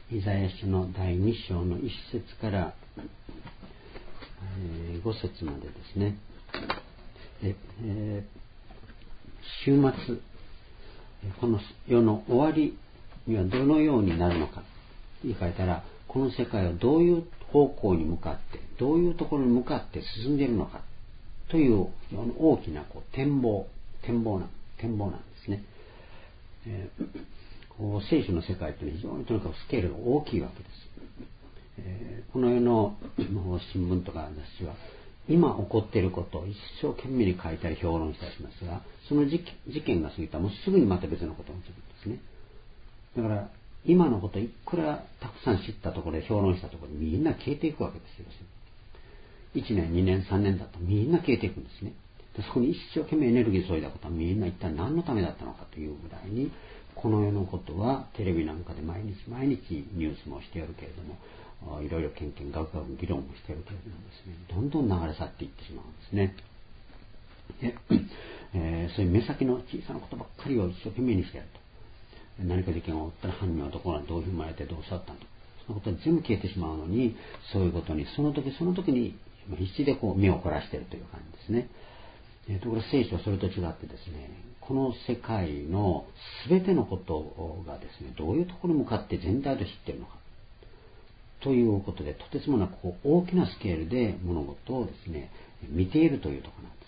イザヤ書の第2章の1節から5節までですね。終末、この世の終わりにはどのようになるのかって書いたら、この世界はどういう方向に向かってどういうところに向かって進んでいるのかという大きな展望なんですね。聖書の世界というのは非常にとにかくスケールが大きいわけです。この世の新聞とか雑誌は今起こっていることを一生懸命に書いたり評論したりしますが、その事件が過ぎたらもうすぐにまた別のことが起きるんですね。だから今のこといくらたくさん知ったところで評論したところでみんな消えていくわけですよ。1年2年3年だとみんな消えていくんですね。でそこに一生懸命エネルギーを注いだことはみんな一体何のためだったのかというぐらいに、この世のことはテレビなんかで毎日毎日ニュースもしているけれども、いろいろ研究学学議論もしているけれどもですね、どんどん流れ去っていってしまうんですね。でそういう目先の小さなことばっかりを一生懸命にしてやると。何か事件が起こったら犯人はどこからどういうふうに生まれてどうしたったんだと、そのことは全部消えてしまうのに、そういうことにその時その時に必死で目を凝らしているという感じですね。ところが聖書はそれと違ってですね、この世界の全てのことがですね、どういうところに向かって全体と知っているのかということで、とてつもなく大きなスケールで物事をですね見ているというところなんです。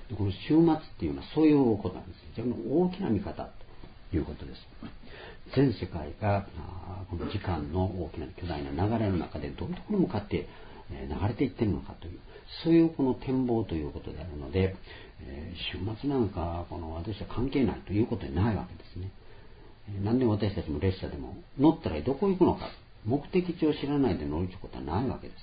でこの終末っていうのはそういうことなんです。じゃあ大きな見方ということです。全世界がこの時間の大きな巨大な流れの中でどういうところに向かって流れていっているのかという、そういうこの展望ということであるので、終末なんか私は関係ないということでないわけですね。何でも私たちも列車でも乗ったらどこ行くのか、目的地を知らないで乗るということはないわけです。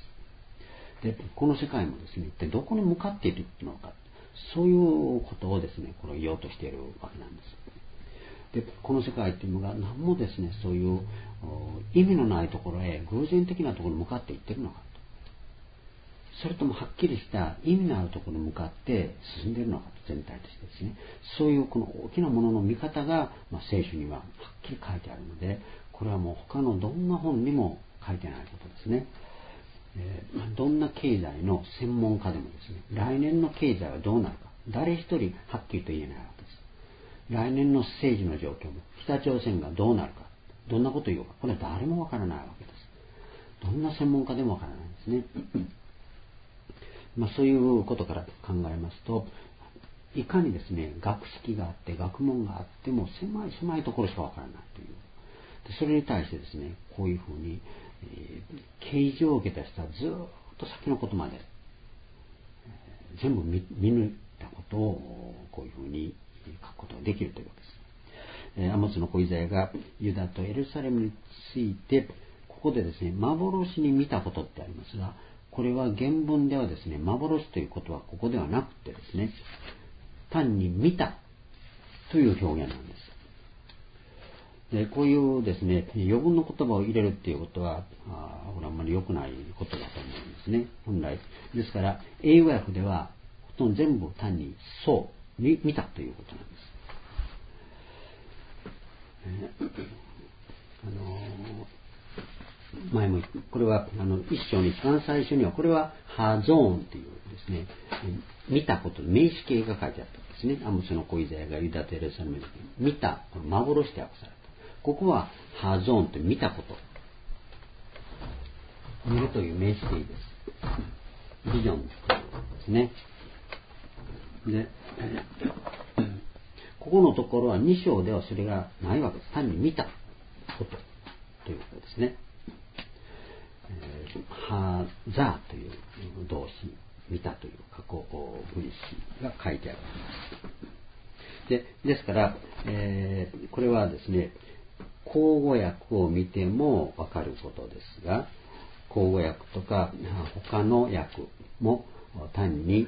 でこの世界もですね、一体どこに向かっているのか、そういうことをですねこれを言おうとしているわけなんです。でこの世界というのが何もですね、そういう意味のないところへ偶然的なところに向かっていっているのかと、それともはっきりした意味のあるところに向かって進んでいるのかと、全体としてですね、そういうこの大きなものの見方が、聖書にははっきり書いてあるので、これはもう他のどんな本にも書いてないことですね。どんな経済の専門家でもですね、来年の経済はどうなるか誰一人はっきりと言えないわけです。来年の政治の状況も、北朝鮮がどうなるか、どんなことを言おうか、これは誰もわからないわけです。どんな専門家でもわからないんですね。そういうことから考えますと、いかにですね学識があって学問があっても狭い狭いところしかわからないという。でそれに対してですね、こういうふうに、啓示を受けた人はずっと先のことまで、全部見抜いたことをこういうふうに書くことができるというわけです。アモツの子イザヤがユダとエルサレムについてここでですね幻に見たことってありますが、これは原文ではですね、幻ということはここではなくてですね、単に見たという表現なんです。でこういうですね余分の言葉を入れるっていうことはこれはあんまり良くないことだと思うんですね、本来。ですから英語訳ではほとんど全部単にそう見たということなんです。前もこれは一章の一番最初にはこれはハゾーンというですね、見たこと名詞形が書いてあったんですね。アモスの子イザヤがユダとエルサレムで見た、幻で訳された。ここはハゾーンという見たこと、見るという名詞形です。ビジョンですね。でここのところは2章ではそれがないわけです。単に見たことということですね。ハザーという動詞、見たという過去分詞が書いてあります。ですから、これはですね、口語訳を見てもわかることですが、口語訳とか他の訳も単に、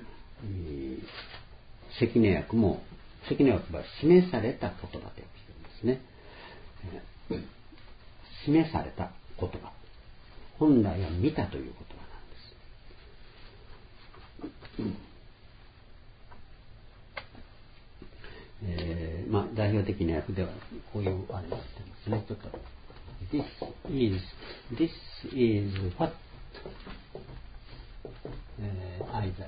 関根訳も、関根訳は示された言葉と訳しているんですね。示された言葉、本来は見たという言葉なんです。代表的な訳ではこういうあれになってますね。ちょっと This is what Isaiah.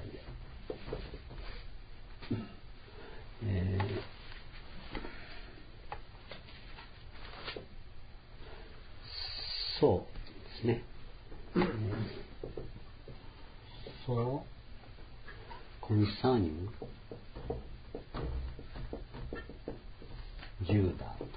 そうですね。So concerning Judah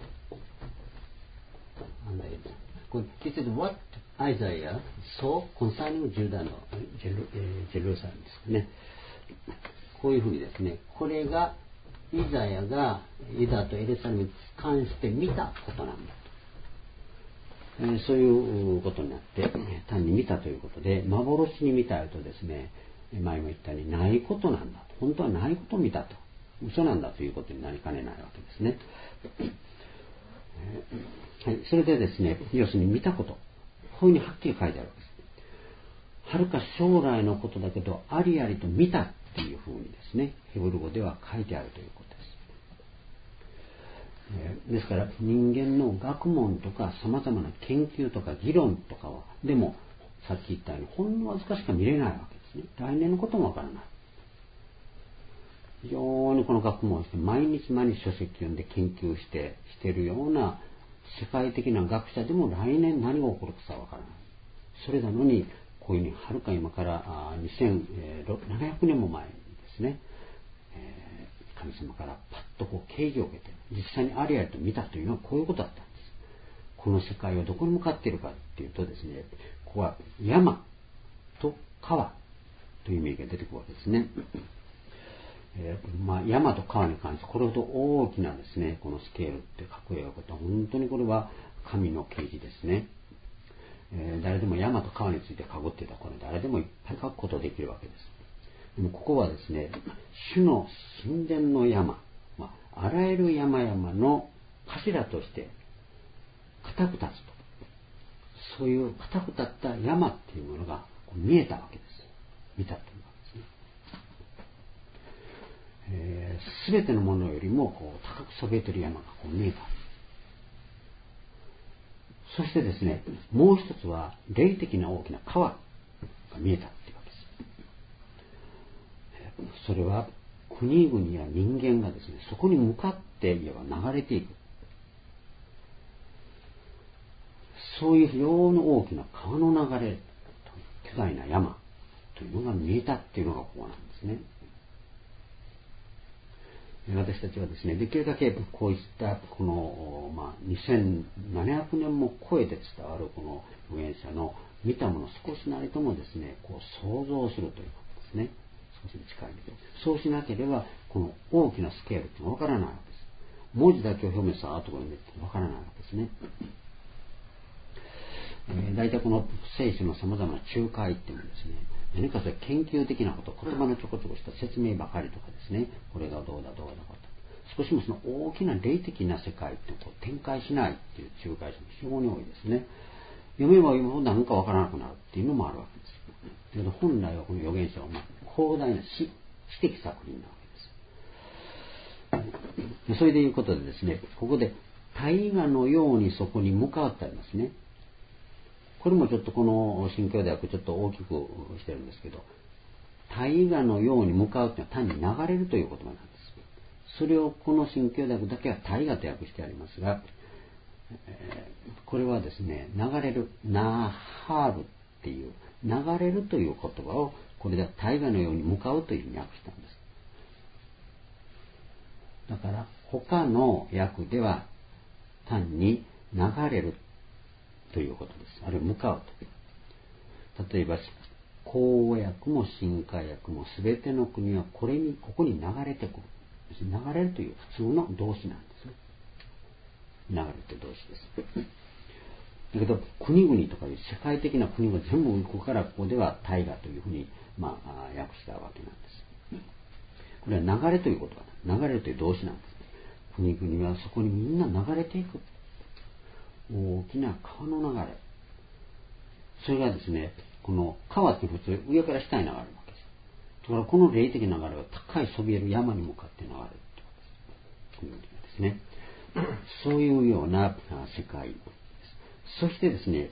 and this is what Isaiah saw concerning Judah のジェルサレムですね。こういうふうにですね、これがイザヤがユダとエルサレムに関して見たことなんだと、そういうことになって単に見たということで、幻に見たとですね、前も言ったようにないことなんだと、本当はないことを見たと、嘘なんだということになりかねないわけですね。はい、それでですね、要するに見たこと、こういうふうにはっきり書いてあるわけです。はるか将来のことだけど、ありありと見たっていうふうにですね、ヘブル語では書いてあるということです。ですから人間の学問とかさまざまな研究とか議論とかはでもさっき言ったようにほんのわずかしか見れないわけですね。来年のこともわからない。非常にこの学問をして毎日書籍を読んで研究しているような世界的な学者でも来年何が起こるかわからない。それなのにこういうふうにはるか今から2700年も前にですね、神様からパッとこう啓示を受けて実際にありありと見たというのはこういうことだったんです。この世界はどこに向かっているかというとですね、ここは山と川という意味が出てくるわけですね。山と川に関してこれほど大きなですね、このスケールって格を描くことは本当にこれは神の啓示ですね。誰でも山と川について書くっていったらこれ誰でもいっぱい書くことができるわけです。でもここはですね、主の神殿の山、あらゆる山々の頭として固く立つと、そういう固く立った山っていうものが見えたわけです。見たというわけですね。すべてのものよりも高くそびえている山が見えた。そしてですね、もう一つは霊的な大きな川が見えたっていうわけです。それは国々や人間がですね、そこに向かっていわば流れていく、そういう非常に大きな川の流れ、巨大な山というのが見えたっていうのがここなんですね。私たちはですね、できるだけこういったこの、2700年も超えて伝わるこの預言者の見たものを少しなりともですね、想像するということですね。少し近いんです。そうしなければこの大きなスケールってわからないわけです。文字だけを表明した後から見てわからないわけですね。大体この聖書のさまざまな仲介っていうのはですね、何かそれ研究的なこと、言葉のちょこちょこした説明ばかりとかですね、これがどうだと少しもその大きな霊的な世界って展開しないっていう仲介者も非常に多いですね。読めば読むほど何かわからなくなるっていうのもあるわけです。だけど本来はこの預言者は広大な詩的作品なわけです。それでいうことでですね、ここで大河のようにそこに向かうってありますね。これもちょっとこの新教ではちょっと大きくしてるんですけど、大河のように向かうというのは単に流れるという言葉なんです。それをこの新教大学だけは大河と訳してありますが、これはですね、流れる、ナハールっていう流れるという言葉をこれで大河のように向かうというふうに訳したんです。だから他の訳では単に流れるということです。あるいは向かうと。例えば口語訳も新化訳もすべての国はここに流れてくる。流れるという普通の動詞なんですね。流れるという動詞です。だけど国々とかいう世界的な国が全部ここからここでは大河というふうに訳したわけなんです。これは流れという言葉、流れるという動詞なんです。国々はそこにみんな流れていく。大きな川の流れ。それがですね、この川って普通上から下に流れるわけです。だからこの霊的な流れは高いそびえる山に向かって流れるということですね。そういうような世界です。 そしてですね、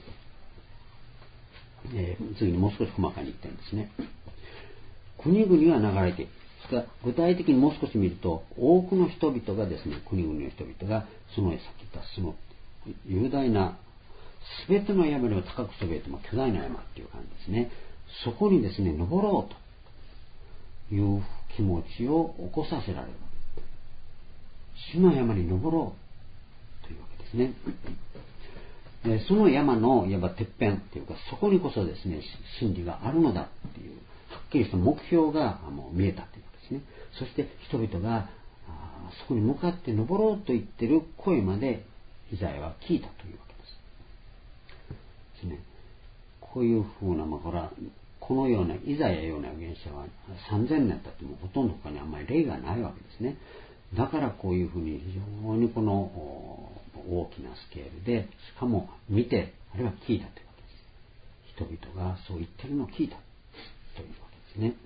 次にもう少し細かに言ってるんですね。国々が流れていく。ですから具体的にもう少し見ると、多くの人々がですね、国々の人々がそのさっき言ったその雄大な全ての山よりも高くそびえても巨大な山っていう感じですね。そこにですね、登ろうという気持ちを起こさせられる。主の山に登ろうというわけですね。その山のいわばてっぺんというか、そこにこそですね、真理があるのだっていう、はっきりした目標がもう見えたというわけですね。そして人々がそこに向かって登ろうと言ってる声までイザヤは聞いたというわけですね。こういうふうな、このようなイザヤような預言者は3000年経ってもほとんど他にあんまり例がないわけですね。だからこういうふうに非常にこの大きなスケールで、しかも見て、あるいは聞いたというわけです。人々がそう言ってるのを聞いたというわけですね。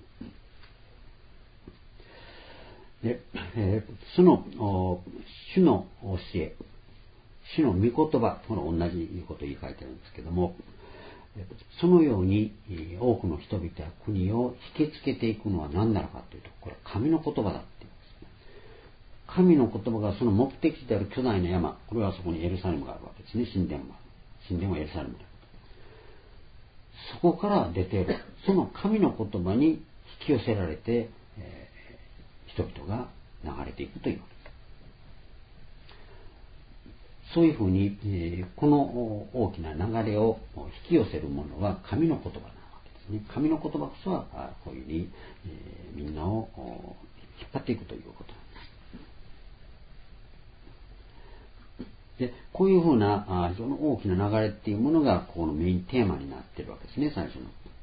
で、その主の教え、主の御言葉、この同じことを言い換えてるんですけども、そのように多くの人々や国を引きつけていくのは何なのかというと、これは神の言葉だっていうんですね。神の言葉がその目的地である巨大な山、これはそこにエルサレムがあるわけですね。神殿はエルサレムである。そこから出ている、その神の言葉に引き寄せられて、人々が流れていくというわけです。そういうふうに、この大きな流れを引き寄せるものは神の言葉なわけですね。神の言葉こそはこういうふうに、みんなを引っ張っていくということなんです。で、こういうふうな非常に大きな流れっていうものがこのメインテーマになっているわけですね、最初の。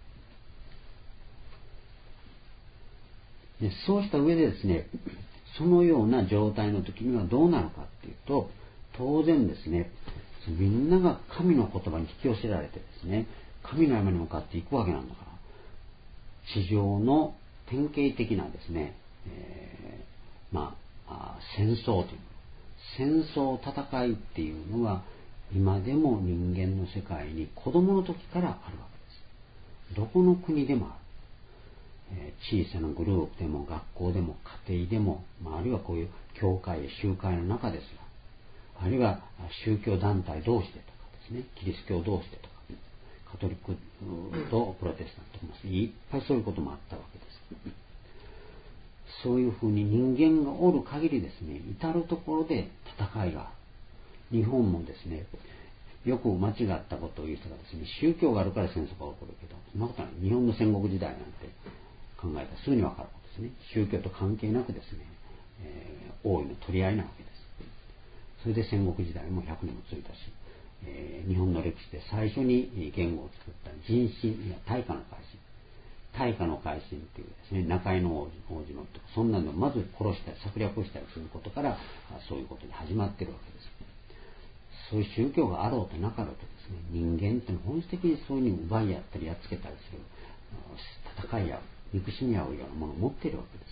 で、そうした上でですね、そのような状態の時にはどうなるかっていうと、当然ですね、みんなが神の言葉に引き寄せられてですね、神の山に向かっていくわけなんだから、地上の典型的なですね、戦争という、戦争戦いっていうのは今でも人間の世界に子供の時からあるわけです。どこの国でもある。小さなグループでも学校でも家庭でも、あるいはこういう教会や集会の中ですが、あるいは宗教団体同士でとかですね、キリスト教同士でとか、カトリックとプロテスタントとか、いっぱいそういうこともあったわけです。そういうふうに人間がおる限りですね、至るところで戦いがある。日本もですね、よく間違ったことを言う人がですね、宗教があるから戦争が起こるけど、そんなことはない。日本の戦国時代なんて考えたらすぐに分かることですね。宗教と関係なくですね、王位の取り合いなわけです。それで戦国時代も100年も続いたし、日本の歴史で最初に言語を作った人心や大化の改新。大化の改新っていうですね、中井の王子のとか、そんなのをまず殺したり策略したりすることから、そういうことに始まっているわけです。そういう宗教があろうとなかろうとですね、人間って本質的にそういうふうに奪い合ったりやっつけたりする、戦い合う、憎しみ合うようなものを持っているわけです。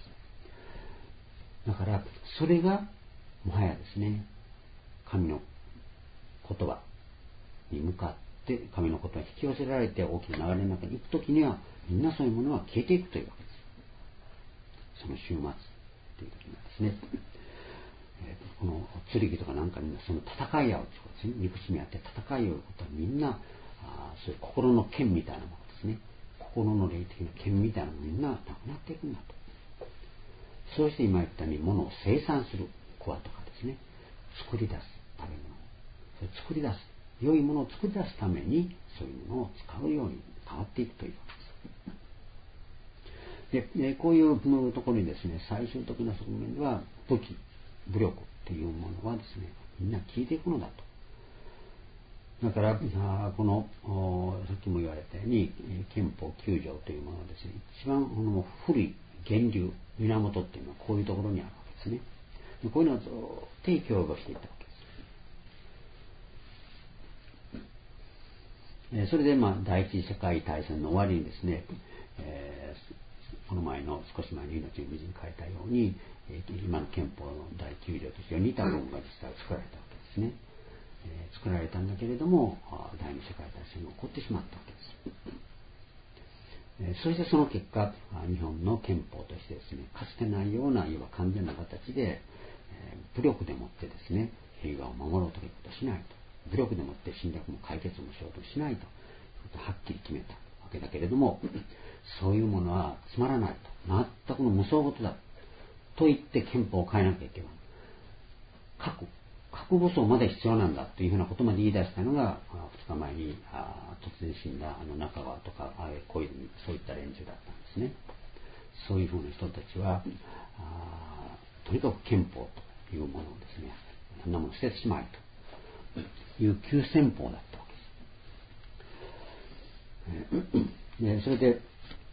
だからそれがもはやですね、神の言葉に向かって神の言葉に引き寄せられて大きな流れの中に行くときには、みんなそういうものは消えていくというわけです。その終末という時にはですね、この剣とかなんかみんなその戦い合うということですね。憎しみ合って戦い合うことはみんなそういう心の剣みたいなものですね。心の霊的な剣みたいなものみんななくなっていくんだと。そうして今言ったように物を生産するコアとかですね、作り出す食べ物、それ作り出す良いものを作り出すためにそういうものを使うように変わっていくというわけです。で、こういうところにですね、最終的な側面では武力っていうものはですね、みんな聞いていくのだと。だからこのさっきも言われたように憲法9条というものはですね、一番古い源流源っていうのはこういうところにあるわけですね。でこういうのをずっと共有していったわけです。それで第一次世界大戦の終わりにですね、この少し前に命の水に書いたように、今の憲法の第9条としては似た文が実際作られたわけですね。 作られたんだけれども、第二次世界大戦が起こってしまったわけです。そしてその結果、日本の憲法としてですね、かつてないようないわば完全な形で、武力でもってですね、平和を守ろうということをしないと。武力でもって侵略も解決もしようとしないと。はっきり決めたわけだけれども、そういうものはつまらないと。全くの無双事だ。と言って憲法を変えなきゃいけない。核武装まで必要なんだというふうなことまで言い出したのが、2日前に突然死んだ中川とか小泉、そういった連中だったんですね。そういうふうな人たちはとにかく憲法というものをですね、そんなもの捨ててしまいという急先鋒だったわけです。でそれで、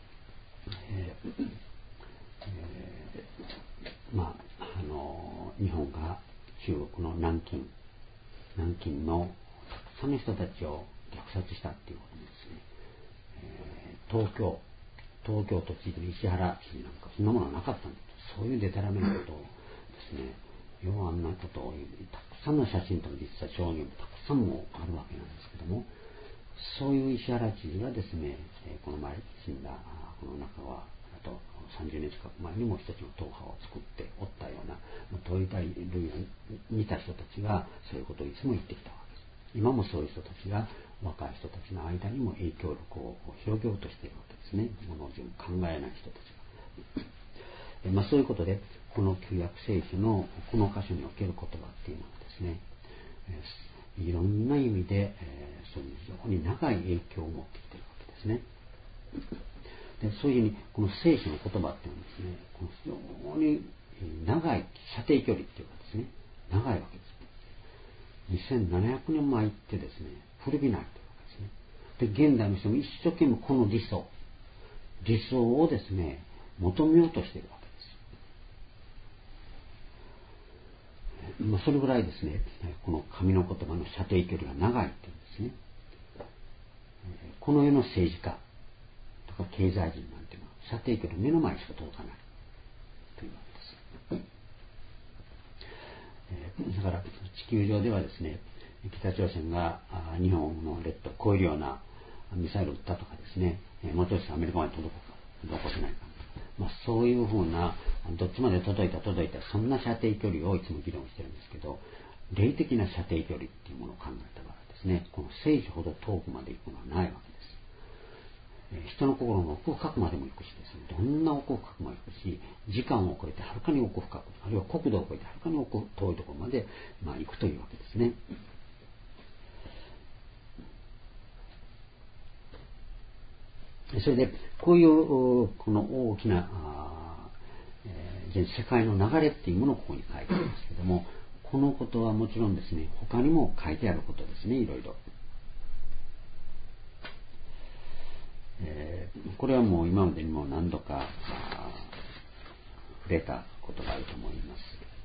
日本が中国の南京のたくさんの人たちを虐殺したっていうことにですね、東京都知事の石原知事なんかそんなものはなかったんだと。そういうデタラメなことをですね、要はあんなことをたくさんの写真と実際証言もたくさんもあるわけなんですけども、そういう石原知事がですね、この前死んだこの中川と30年近く前にも一つの党派を作っておったようなトイレ類を見た人たちがそういうことをいつも言ってきたわけです。今もそういう人たちが若い人たちの間にも影響力を広げようとしているわけですね。ものを自分考えない人たちが。そういうことでこの旧約聖書のこの箇所における言葉っていうのはですね、いろんな意味で、そういう非常に長い影響を持ってきているわけですね。でそういうふうにこの聖書の言葉っていうのはですね、この非常に長い射程距離っていうかですね、長いわけです。2700年前ってですね、古びないというわけですね。で現代の人も一生懸命この理想をですね、求めようとしているわけです。それぐらいですね、この神の言葉の射程距離が長いっていうんですね。この世の政治家とか経済人なんていうのは射程距離目の前しか届かないというわけです。だから地球上ではですね、北朝鮮が日本の列島を越えるようなミサイルを撃ったとかですね、もうちょっとアメリカまで届くか届かせないか、そういうふうなどっちまで届いたそんな射程距離をいつも議論してるんですけど、霊的な射程距離っていうものを考えた場合ですね、この聖書ほど遠くまで行くのはないわけです。人の心の奥深くまでも行くしですね、どんな奥深くも行くし、時間を超えてはるかに奥深く、あるいは国土を超えてはるかに奥遠いところまで、行くというわけですね。それでこういうこの大きな全世界の流れっていうものをここに書いてありますけども、このことはもちろんですね、他にも書いてあることですね、いろいろ。これはもう今までにも何度か触れたことがあると思います。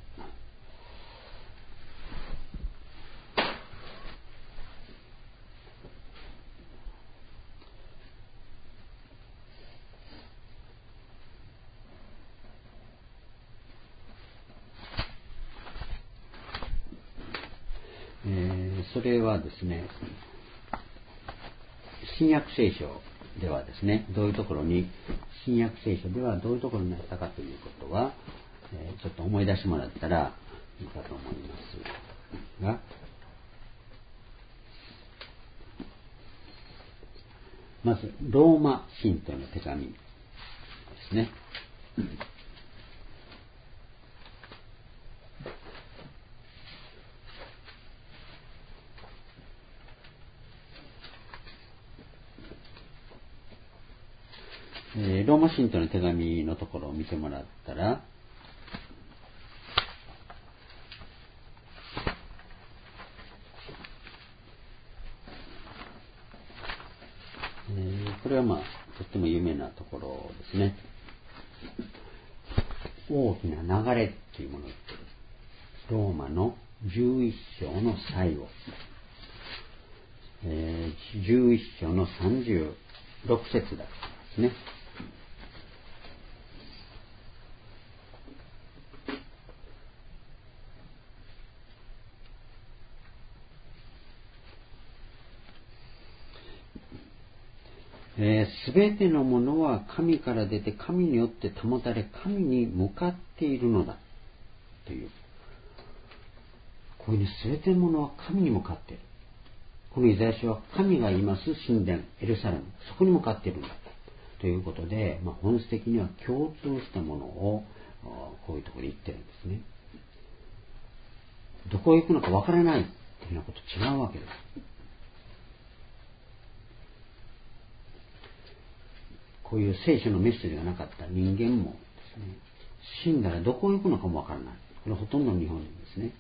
それはですね、新約聖書ではですね、どういうところに新約聖書ではどういうところになったかということは、ちょっと思い出してもらったらいいかと思いますが、まずローマ信徒の手紙ですね。ローマ信徒の手紙のところを見てもらったら、これはとっても有名なところですね。大きな流れというものを言っている。ローマの11章の最後、11章の36節だったんですね。 すべてのものは神から出て神によって保たれ神に向かっているのだという、こういうすべてのものは神に向かっている。このイザヤ書は神がいます神殿エルサレム、そこに向かっているんだということで、本質的には共通したものをこういうところで言ってるんですね。どこへ行くのかわからないっていうようなこと違うわけです。こういう聖書のメッセージがなかった人間もですね、死んだらどこへ行くのかもわからない。これほとんどの日本人ですね。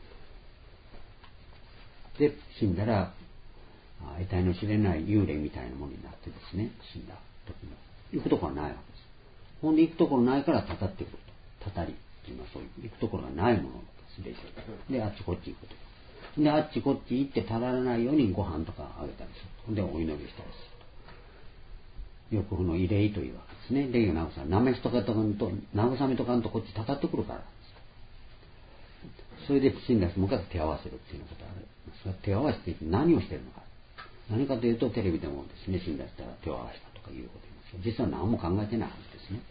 で、死んだら得体の知れない幽霊みたいなものになってですね、死んだ時に行くところはないわけです。ほんで行くところないからたたってくると。たたりっていうのはそういう行くところがないものですね。で、あっちこっち行くと。で、あっちこっち行ってたらないようにご飯とかあげたりすると。で、お祈りしたりすると。よくこの慰霊というわけですね。霊を慰め、なめしとかとかんと、慰めとかんとこっちたたってくるからなんです。それで死んだ人もから手を合わせるっていうことがある。それは手を合わせて何をしているのか。何かというと、テレビでもですね、死んだ人が手を合わせたとかいうことです。実は何も考えてないはずですね。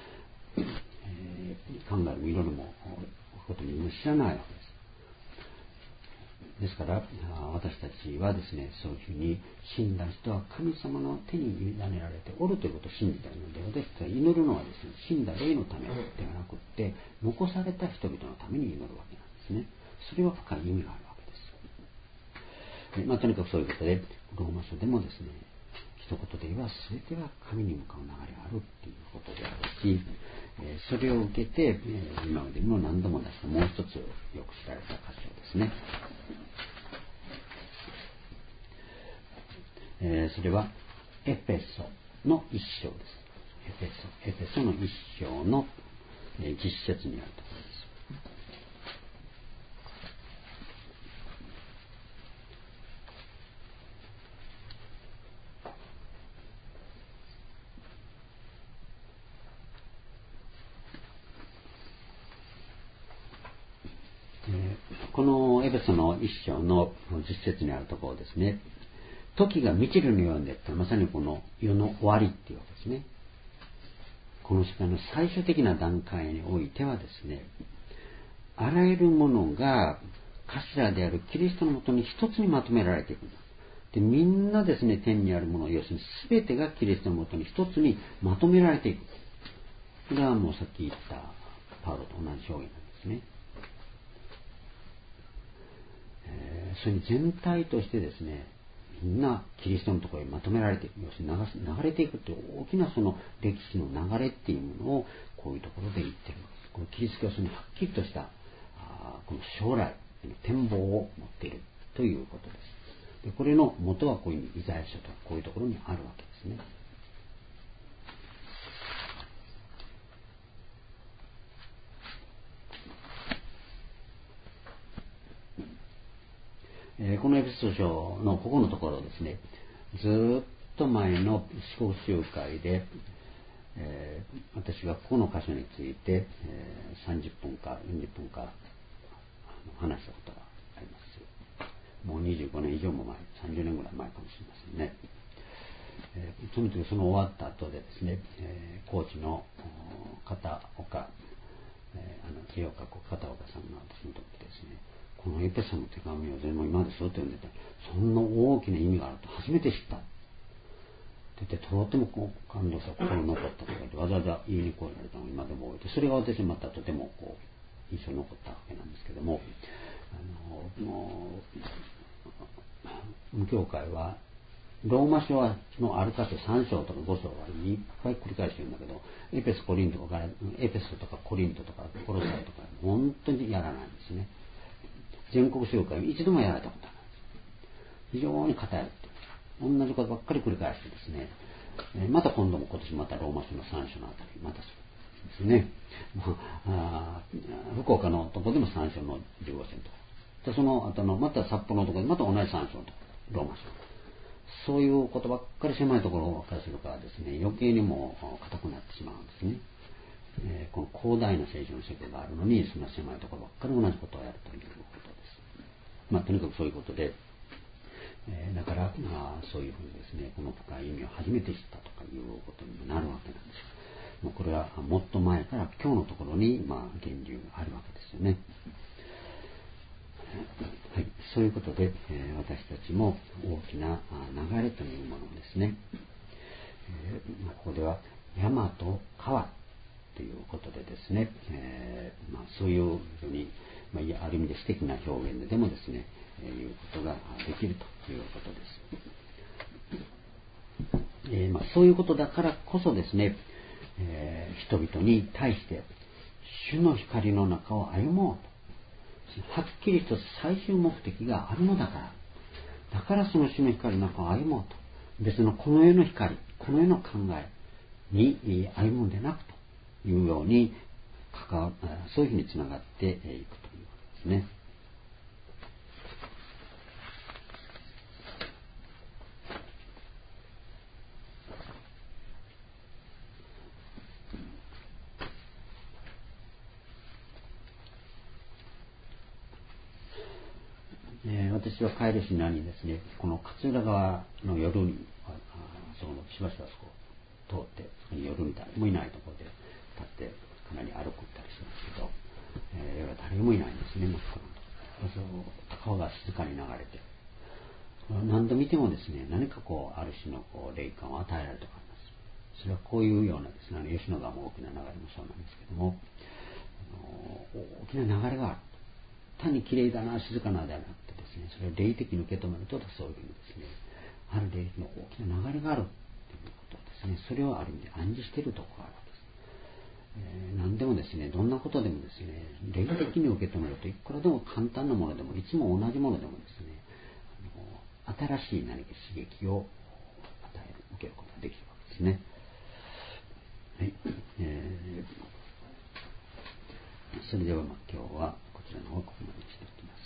考えるもいろいろもことに知らないわけです。ですから私たちはですね、そういうふうに死んだ人は神様の手に委ねられておるということを信じているので、私たちが祈るのはですね、死んだ霊のためではなくって、残された人々のために祈るわけなんですね。それは深い意味があるわけです。とにかくそういうことで、ローマ書でもですね、一言で言えば全ては神に向かう流れがあるっていうことであるし、それを受けて、今までにも何度も出したもう一つよく知られた箇所ですね。それはエペソの一章です。エペソの一章の10節にあるところです。このエペソの一章の10節にあるところですね。時が満ちるのようにでってまさにこの世の終わりっていうわけですね。この世界の最終的な段階においてはですね、あらゆるものが頭であるキリストのもとに一つにまとめられていくんだ。で、みんなですね、天にあるもの、要するに全てがキリストのもとに一つにまとめられていく。これはもうさっき言ったパウロと同じ表現なんですね。それに全体としてですね、みんなキリストのところへまとめられていく、要するに流れていくという大きなその歴史の流れっていうものをこういうところで言っているんです。このキリスト教はそのはっきりとしたこの将来の展望を持っているということです。でこれの元はこういうイザヤ書とかこういうところにあるわけですね。このエピソード書のここのところですね、ずっと前の思考集会で、私がここの箇所について、30分か40分か話したことがあります。もう25年以上も前、30年ぐらい前かもしれませんね。その時その終わった後でですね、高知の片岡、絵を描く片岡さんが私の時ですね、このエペソの手紙を全部今までずっと読んでて、そんな大きな意味があると初めて知ったって言って、とても感動した、心残ったとか言ってわざわざ言いに来られたのを今でも覚えて、それが私またとても印象に残ったわけなんですけども、無教会はローマ書のある箇所3章とか5章はいっぱい繰り返してるんだけど、エペソとかコリントとかコロサイとか本当にやらないんですね。全国集会一度もやられたことない。非常に偏って同じことばっかり繰り返してですね、また今年またローマ書の3章のあたりまたそうですね。福岡のところでも3章の15節とか、その後のまた札幌のところでまた同じ3章とローマ書、そういうことばっかり狭いところからするからですね、余計にも硬くなってしまうんですね。この広大な聖書の世界があるのに、そんな狭いところばっかり同じことをやるということです。とにかくそういうことで、 だから、そういうふうにですね、この深い意味を初めて知ったとかいうことにもなるわけなんですよ。もうこれはもっと前から今日のところに、源流があるわけですよね。はい、そういうことで、私たちも大きな流れというものをですね、ここでは山と川ということでですね、そういうふうに、ある意味で素敵な表現でもですね、いうことができるということです。そういうことだからこそですね、人々に対して主の光の中を歩もうと、はっきりと最終目的があるのだから、だからその主の光の中を歩もうと、別のこの世の光、この世の考えに歩むんでなくというようにそういうふうにつながっていくということですね。私は帰るしなにですね、この勝浦川の夜にそのしばしばそこを通って、そこに夜に誰もいないところで立ってかなり歩くったりしますけど、夜は誰もいないんですね。真っ暗なところ。川が静かに流れて、何度見てもですね、何かある種の霊感を与えられるとかあります。それはこういうようなですね、吉野川も大きな流れもそうなんですけども、大きな流れがある。単に綺麗だな、静かなではなくてですね、それを霊的に受け止めると、そういうふうにですね、ある霊的の大きな流れがあるということですね、それをある意味で暗示しているところがあるわけです。何でもですね、どんなことでもですね、霊的に受け止めると、いくらでも簡単なものでも、いつも同じものでもですね、新しい何か刺激を受けることができるわけですね。はい。それでは今日はこちらの方をここまでにしていきます。